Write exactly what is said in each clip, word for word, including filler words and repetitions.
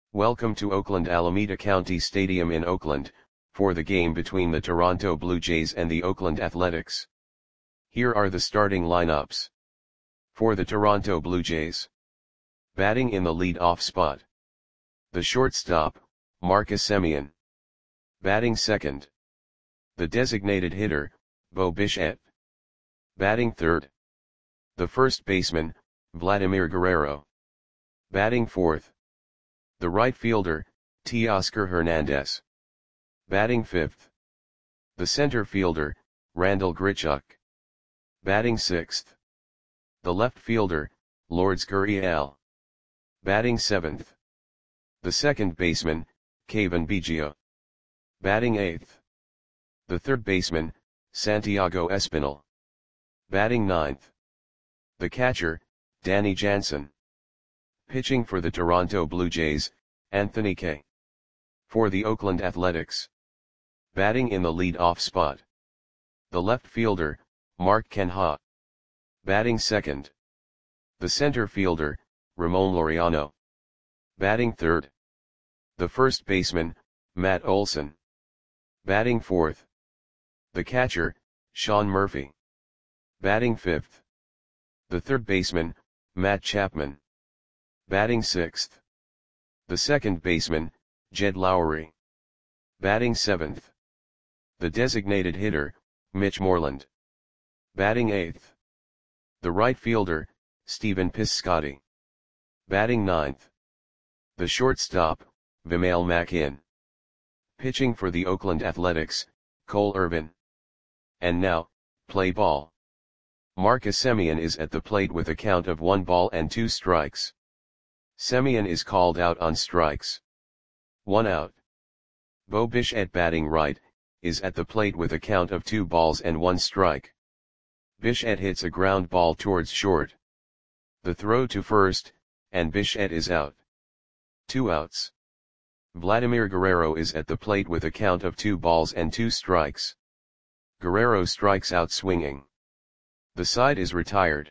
Welcome to Oakland Alameda County Stadium in Oakland, for the game between the Toronto Blue Jays and the Oakland Athletics. Here are the starting lineups. For the Toronto Blue Jays. Batting in the lead-off spot. The shortstop, Marcus Semien. Batting second. The designated hitter, Bo Bichette. Batting third. The first baseman, Vladimir Guerrero. Batting fourth. The right fielder, Teoscar Hernandez. Batting fifth. The center fielder, Randal Grichuk. Batting sixth. The left fielder, Lourdes Gurriel. Batting seventh. The second baseman, Cavan Biggio. Batting eighth. The third baseman, Santiago Espinal. Batting ninth. The catcher, Danny Jansen. Pitching for the Toronto Blue Jays, Anthony Kay. For the Oakland Athletics. Batting in the lead-off spot. The left fielder, Mark Canha. Batting second. The center fielder, Ramon Laureano. Batting third. The first baseman, Matt Olson. Batting fourth. The catcher, Sean Murphy. Batting fifth. The third baseman, Matt Chapman. Batting sixth. The second baseman, Jed Lowrie. Batting seventh. The designated hitter, Mitch Moreland. Batting eighth. The right fielder, Stephen Piscotty. Batting ninth. The shortstop, Vimael Mackin. Pitching for the Oakland Athletics, Cole Irvin. And now, play ball. Marcus Semien is at the plate with a count of one ball and two strikes. Semien is called out on strikes. One out. Bo Bichette, batting right, is at the plate with a count of two balls and one strike. Bichette hits a ground ball towards short. The throw to first, and Bichette is out. Two outs. Vladimir Guerrero is at the plate with a count of two balls and two strikes. Guerrero strikes out swinging. The side is retired.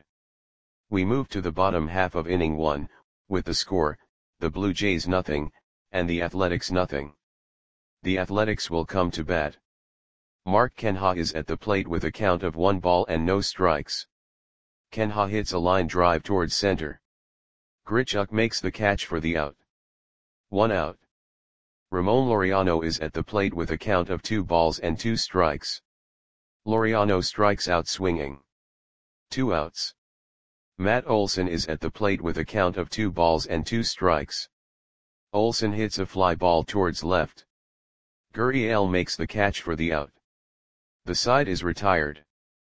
We move to the bottom half of inning one, with the score, the Blue Jays nothing, and the Athletics nothing. The Athletics will come to bat. Mark Canha is at the plate with a count of one ball and no strikes. Canha hits a line drive towards center. Grichuk makes the catch for the out. One out. Ramon Laureano is at the plate with a count of two balls and two strikes. Laureano strikes out swinging. Two outs. Matt Olson is at the plate with a count of two balls and two strikes. Olson hits a fly ball towards left. Gurriel makes the catch for the out. The side is retired.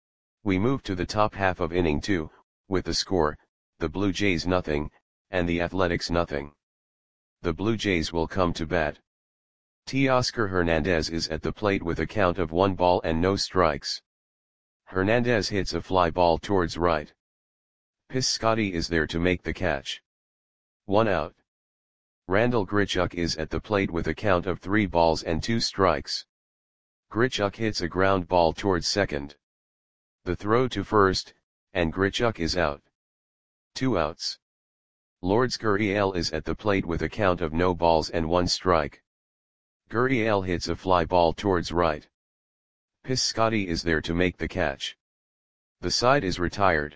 We move to the top half of inning two, with the score, the Blue Jays nothing, and the Athletics nothing. The Blue Jays will come to bat. Teoscar Hernandez is at the plate with a count of one ball and no strikes. Hernandez hits a fly ball towards right. Piscotty is there to make the catch. One out. Randal Grichuk is at the plate with a count of three balls and two strikes. Grichuk hits a ground ball towards second. The throw to first, and Grichuk is out. Two outs. Lourdes Gurriel is at the plate with a count of no balls and one strike. Gurriel hits a fly ball towards right. Piscotty is there to make the catch. The side is retired.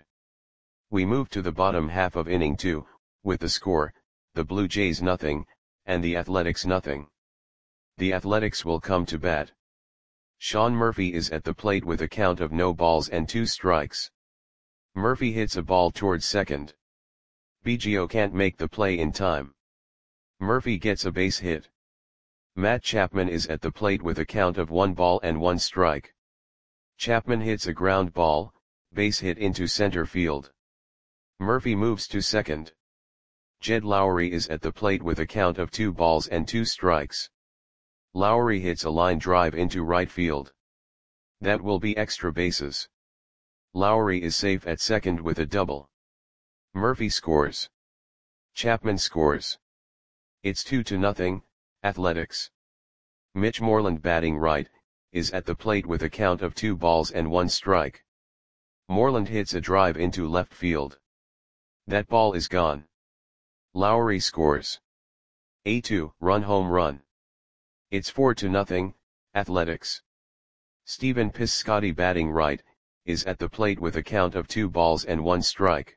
We move to the bottom half of inning two, with the score, the Blue Jays nothing, and the Athletics nothing. The Athletics will come to bat. Sean Murphy is at the plate with a count of no balls and two strikes. Murphy hits a ball towards second. Biggio can't make the play in time. Murphy gets a base hit. Matt Chapman is at the plate with a count of one ball and one strike. Chapman hits a ground ball, base hit into center field. Murphy moves to second. Jed Lowrie is at the plate with a count of two balls and two strikes. Lowrie hits a line drive into right field. That will be extra bases. Lowrie is safe at second with a double. Murphy scores. Chapman scores. It's two to nothing, Athletics. Mitch Moreland, batting right, is at the plate with a count of two balls and one strike. Moreland hits a drive into left field. That ball is gone. Lowrie scores. A two, run home run. It's four to nothing, Athletics. Stephen Piscotty batting right, is at the plate with a count of two balls and one strike.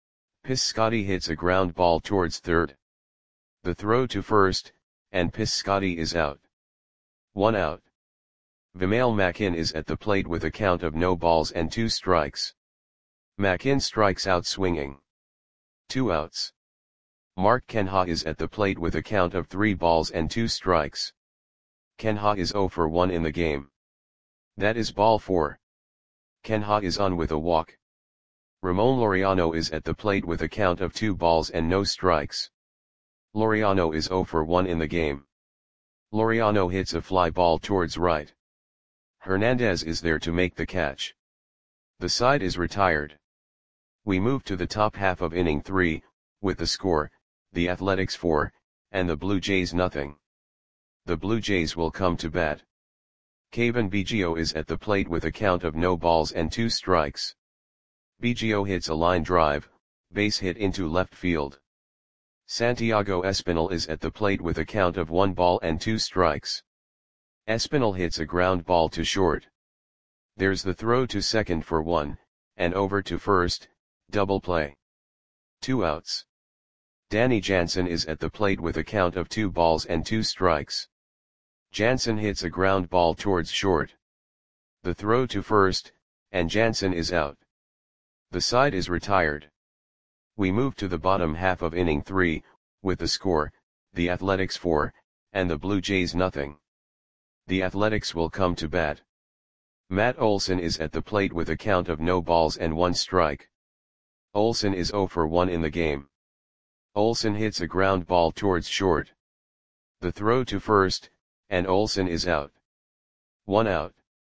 Piscotty hits a ground ball towards third. The throw to first, and Piscotty is out. One out. Vimael Mackin is at the plate with a count of no balls and two strikes. Mackin strikes out swinging. Two outs. Mark Kenha is at the plate with a count of three balls and two strikes. Kenha is zero for one in the game. That is ball four. Kenha is on with a walk. Ramon Laureano is at the plate with a count of two balls and no strikes. Laureano is zero for one in the game. Laureano hits a fly ball towards right. Hernandez is there to make the catch. The side is retired. We move to the top half of inning three, with the score, the Athletics four, and the Blue Jays nothing. The Blue Jays will come to bat. Cavan Biggio is at the plate with a count of no balls and two strikes. Biggio hits a line drive, base hit into left field. Santiago Espinal is at the plate with a count of one ball and two strikes. Espinal hits a ground ball to short. There's the throw to second for one, and over to first, double play. Two outs. Danny Jansen is at the plate with a count of two balls and two strikes. Jansen hits a ground ball towards short. The throw to first, and Jansen is out. The side is retired. We move to the bottom half of inning three, with the score, the Athletics four, and the Blue Jays nothing. The Athletics will come to bat. Matt Olson is at the plate with a count of no balls and one strike. Olson is zero for one in the game. Olson hits a ground ball towards short. The throw to first, and Olson is out. One out.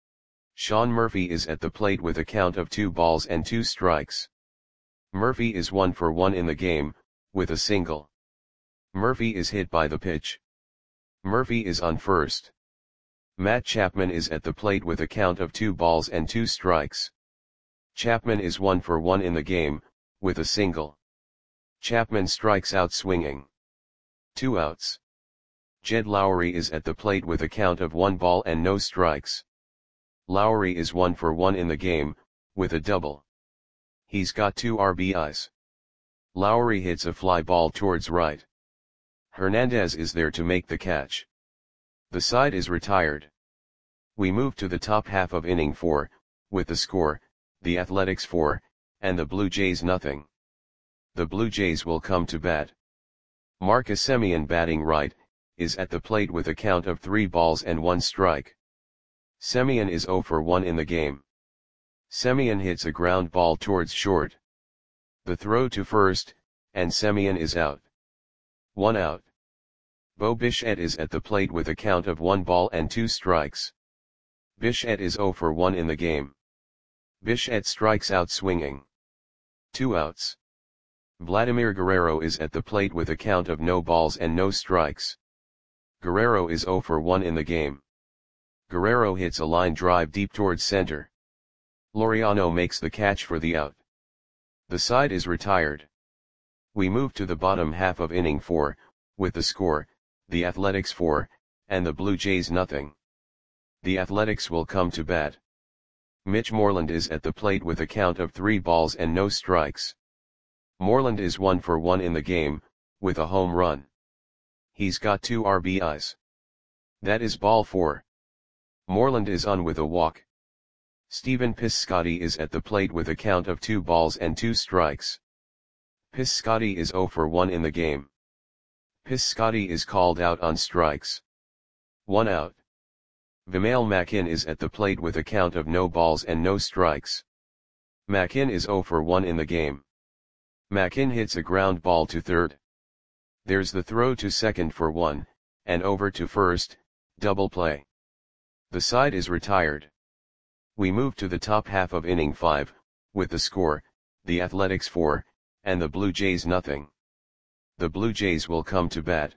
Sean Murphy is at the plate with a count of two balls and two strikes. Murphy is one for one in the game, with a single. Murphy is hit by the pitch. Murphy is on first. Matt Chapman is at the plate with a count of two balls and two strikes. Chapman is one for one in the game, with a single. Chapman strikes out swinging. Two outs. Jed Lowry is at the plate with a count of one ball and no strikes. Lowry is one for one in the game, with a double. He's got two R B Is. Lowry hits a fly ball towards right. Hernandez is there to make the catch. The side is retired. We move to the top half of inning four, with the score, the Athletics four, and the Blue Jays nothing. The Blue Jays will come to bat. Marcus Semien batting right, is at the plate with a count of three balls and one strike. Semien is zero for one in the game. Semien hits a ground ball towards short. The throw to first, and Semien is out. One out. Bo Bichette is at the plate with a count of one ball and two strikes. Bichette is zero for one in the game. Bichette strikes out swinging. Two outs. Vladimir Guerrero is at the plate with a count of no balls and no strikes. Guerrero is zero for one in the game. Guerrero hits a line drive deep towards center. Laureano makes the catch for the out. The side is retired. We move to the bottom half of inning four, with the score, the Athletics four, and the Blue Jays nothing. The Athletics will come to bat. Mitch Moreland is at the plate with a count of three balls and no strikes. Moreland is one for one in the game, with a home run. He's got two R B Is. That is ball four. Moreland is on with a walk. Stephen Piscotty is at the plate with a count of two balls and two strikes. Piscotty is zero for one in the game. Piscotty is called out on strikes. One out. Vimael Mackin is at the plate with a count of no balls and no strikes. Mackin is zero for one in the game. Mackin hits a ground ball to third. There's the throw to second for one, and over to first, double play. The side is retired. We move to the top half of inning five, with the score, the Athletics four, and the Blue Jays nothing. The Blue Jays will come to bat.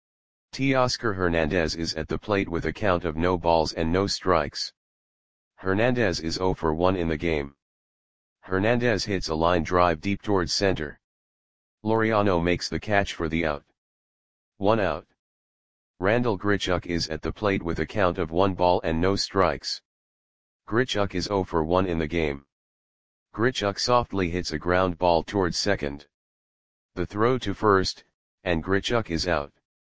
Teoscar Hernandez is at the plate with a count of no balls and no strikes. Hernandez is zero for one in the game. Hernandez hits a line drive deep towards center. Laureano makes the catch for the out. One out. Randal Grichuk is at the plate with a count of one ball and no strikes. Grichuk is zero for one in the game. Grichuk softly hits a ground ball towards second. The throw to first, and Grichuk is out.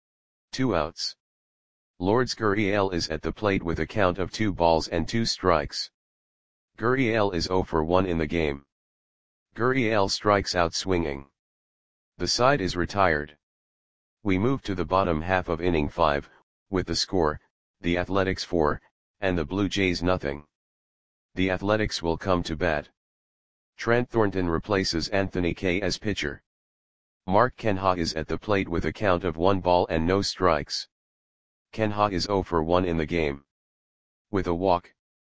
Two outs. Lourdes Gurriel is at the plate with a count of two balls and two strikes. Gurriel is zero for one in the game. Gurriel strikes out swinging. The side is retired. We move to the bottom half of inning five, with the score, the Athletics four, and the Blue Jays nothing. The Athletics will come to bat. Trent Thornton replaces Anthony Kay as pitcher. Mark Canha is at the plate with a count of one ball and no strikes. Canha is zero for one in the game. With a walk.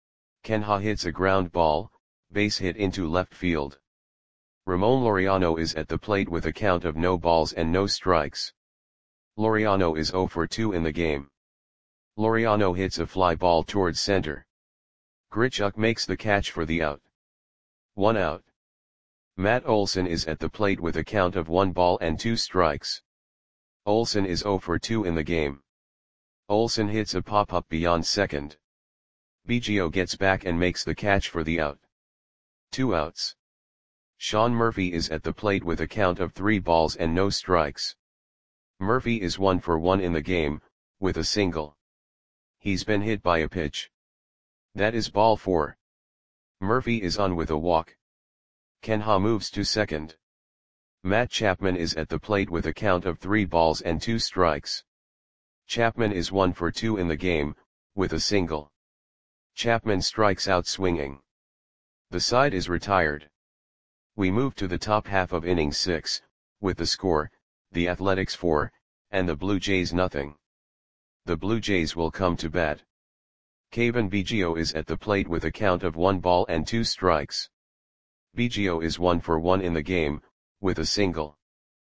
Canha hits a ground ball, base hit into left field. Ramon Laureano is at the plate with a count of no balls and no strikes. Laureano is zero for two in the game. Laureano hits a fly ball towards center. Grichuk makes the catch for the out. One out. Matt Olson is at the plate with a count of one ball and two strikes. Olson is zero for two in the game. Olson hits a pop-up beyond second. Biggio gets back and makes the catch for the out. Two outs. Sean Murphy is at the plate with a count of three balls and no strikes. Murphy is one for one in the game, with a single. He's been hit by a pitch. That is ball four. Murphy is on with a walk. Canha moves to second. Matt Chapman is at the plate with a count of three balls and two strikes. Chapman is one for two in the game, with a single. Chapman strikes out swinging. The side is retired. We move to the top half of inning six, with the score, the Athletics four, and the Blue Jays nothing. The Blue Jays will come to bat. Cavan Biggio is at the plate with a count of one ball and two strikes. Biggio is one for one in the game, with a single.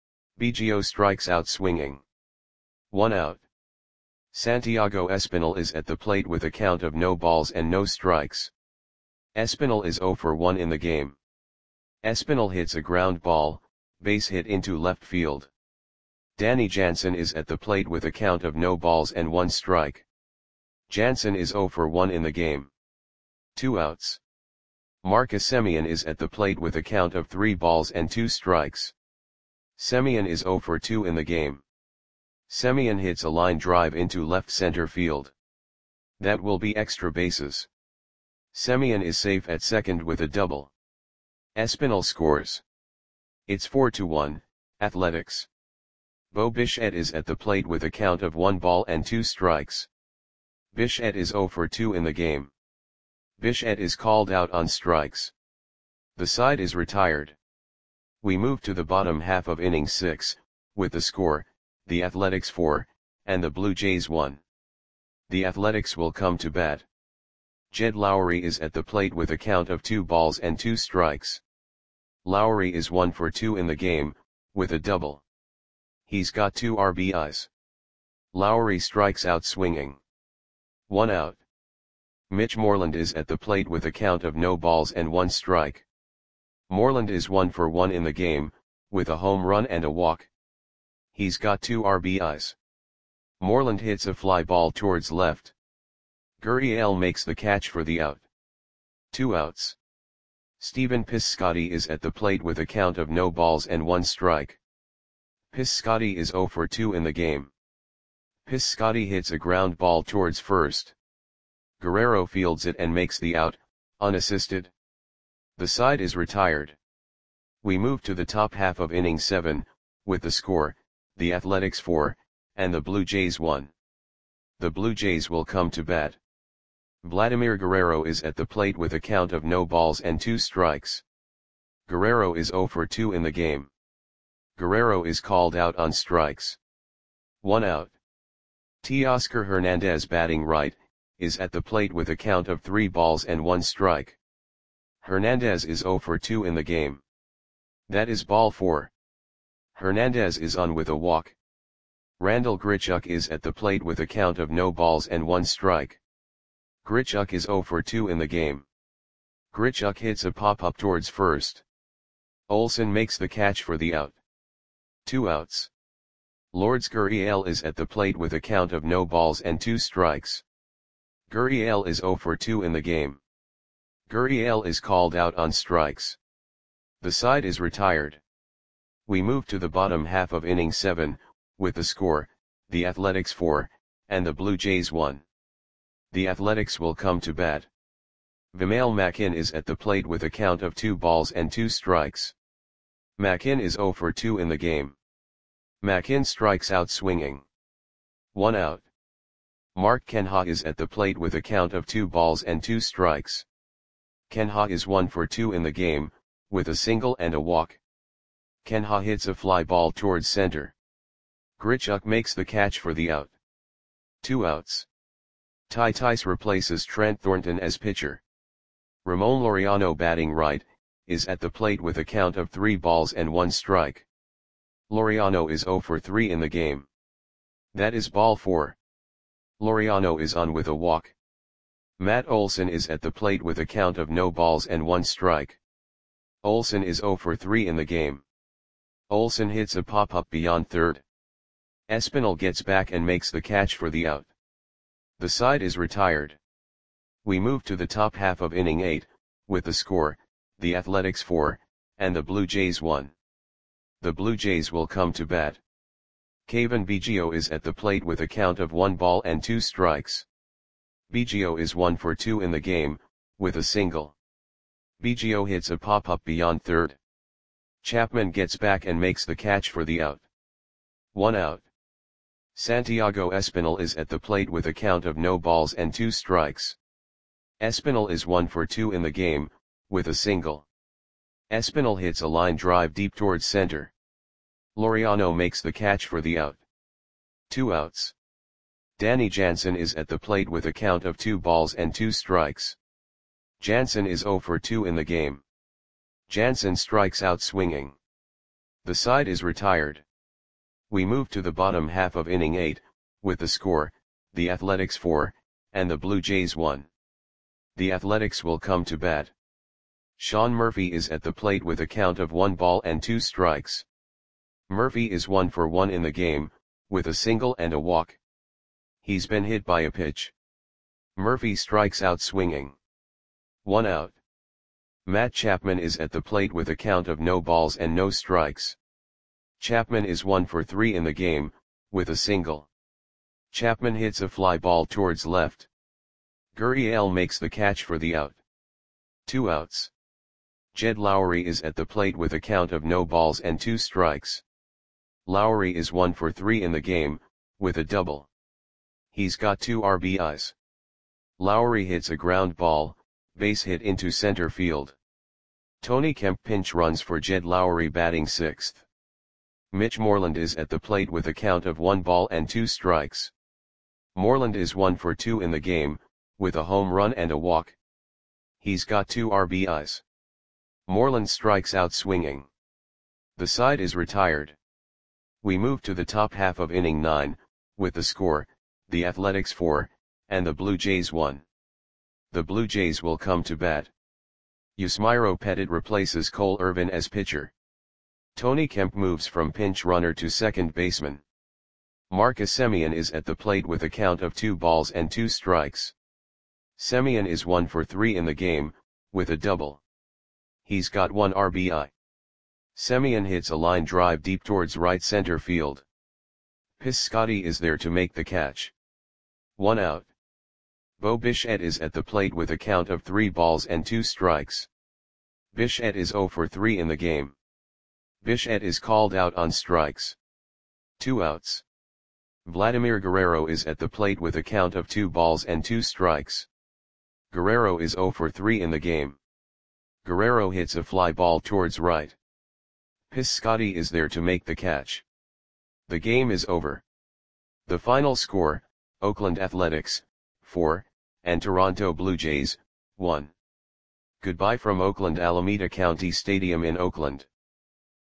Biggio strikes out swinging. One out. Santiago Espinal is at the plate with a count of no balls and no strikes. Espinal is zero for one in the game. Espinal hits a ground ball, base hit into left field. Danny Jansen is at the plate with a count of no balls and one strike. Jansen is zero for one in the game. Two outs. Marcus Semien is at the plate with a count of three balls and two strikes. Semien is zero for two in the game. Semien hits a line drive into left center field. That will be extra bases. Semien is safe at second with a double. Espinal scores. It's four to one, Athletics. Bo Bichette is at the plate with a count of one ball and two strikes. Bichette is zero for two in the game. Bichette is called out on strikes. The side is retired. We move to the bottom half of inning six, with the score, the Athletics four, and the Blue Jays one. The Athletics will come to bat. Jed Lowry is at the plate with a count of two balls and two strikes. Lowry is one for two in the game, with a double. He's got two R B Is. Lowry strikes out swinging. One out. Mitch Moreland is at the plate with a count of no balls and one strike. Moreland is one for one in the game, with a home run and a walk. He's got two R B Is. Moreland hits a fly ball towards left. Gurriel makes the catch for the out. Two outs. Stephen Piscotty is at the plate with a count of no balls and one strike. Piscotty is zero for two in the game. Piscotty hits a ground ball towards first. Guerrero fields it and makes the out, unassisted. The side is retired. We move to the top half of inning seven, with the score, the Athletics four, and the Blue Jays one. The Blue Jays will come to bat. Vladimir Guerrero is at the plate with a count of no balls and two strikes. Guerrero is zero for two in the game. Guerrero is called out on strikes. One out. Teoscar Hernandez, batting right, is at the plate with a count of three balls and one strike. Hernandez is zero for two in the game. That is ball four. Hernandez is on with a walk. Randal Grichuk is at the plate with a count of no balls and one strike. Grichuk is zero for two in the game. Grichuk hits a pop-up towards first. Olson makes the catch for the out. Two outs. Lourdes Gurriel is at the plate with a count of no balls and two strikes. Gurriel is zero for two in the game. Gurriel is called out on strikes. The side is retired. We move to the bottom half of inning seven, with the score, the Athletics four, and the Blue Jays one. The Athletics will come to bat. Vimael Machin is at the plate with a count of two balls and two strikes. Machin is zero for two in the game. Machin strikes out swinging. One out. Mark Canha is at the plate with a count of two balls and two strikes. Canha is one for two in the game, with a single and a walk. Canha hits a fly ball towards center. Grichuk makes the catch for the out. Two outs. Ty Tice replaces Trent Thornton as pitcher. Ramon Laureano, batting right, is at the plate with a count of three balls and one strike. Laureano is zero for three in the game. That is ball four. Laureano is on with a walk. Matt Olson is at the plate with a count of no balls and one strike. Olson is zero for three in the game. Olson hits a pop-up beyond third. Espinal gets back and makes the catch for the out. The side is retired. We move to the top half of inning eight, with the score, the Athletics four, and the Blue Jays one. The Blue Jays will come to bat. Cavan Biggio is at the plate with a count of one ball and two strikes. Biggio is one for two in the game, with a single. Biggio hits a pop-up beyond third. Chapman gets back and makes the catch for the out. One out. Santiago Espinal is at the plate with a count of no balls and two strikes. Espinal is one for two in the game, with a single. Espinal hits a line drive deep towards center. Laureano makes the catch for the out. Two outs. Danny Jansen is at the plate with a count of two balls and two strikes. Jansen is zero for two in the game. Jansen strikes out swinging. The side is retired. We move to the bottom half of inning eight, with the score, the Athletics four, and the Blue Jays one. The Athletics will come to bat. Sean Murphy is at the plate with a count of one ball and two strikes. Murphy is one for one in the game, with a single and a walk. He's been hit by a pitch. Murphy strikes out swinging. One out. Matt Chapman is at the plate with a count of no balls and no strikes. Chapman is one for three in the game, with a single. Chapman hits a fly ball towards left. Gurriel makes the catch for the out. Two outs. Jed Lowry is at the plate with a count of no balls and two strikes. Lowry is one for three in the game, with a double. He's got two R B Is. Lowry hits a ground ball, base hit into center field. Tony Kemp pinch runs for Jed Lowry, batting sixth. Mitch Moreland is at the plate with a count of one ball and two strikes. Moreland is one for two in the game, with a home run and a walk. He's got two R B Is. Moreland strikes out swinging. The side is retired. We move to the top half of inning nine, with the score, the Athletics four, and the Blue Jays one. The Blue Jays will come to bat. Yusmeiro Petit replaces Cole Irvin as pitcher. Tony Kemp moves from pinch runner to second baseman. Marcus Semien is at the plate with a count of two balls and two strikes. Semien is one for three in the game, with a double. He's got one R B I. Semien hits a line drive deep towards right center field. Piscotty is there to make the catch. One out. Bo Bichette is at the plate with a count of three balls and two strikes. Bichette is zero for three in the game. Bichette is called out on strikes. Two outs. Vladimir Guerrero is at the plate with a count of two balls and two strikes. Guerrero is zero for three in the game. Guerrero hits a fly ball towards right. Piscotty is there to make the catch. The game is over. The final score, Oakland Athletics, four, and Toronto Blue Jays, one. Goodbye from Oakland Alameda County Stadium in Oakland.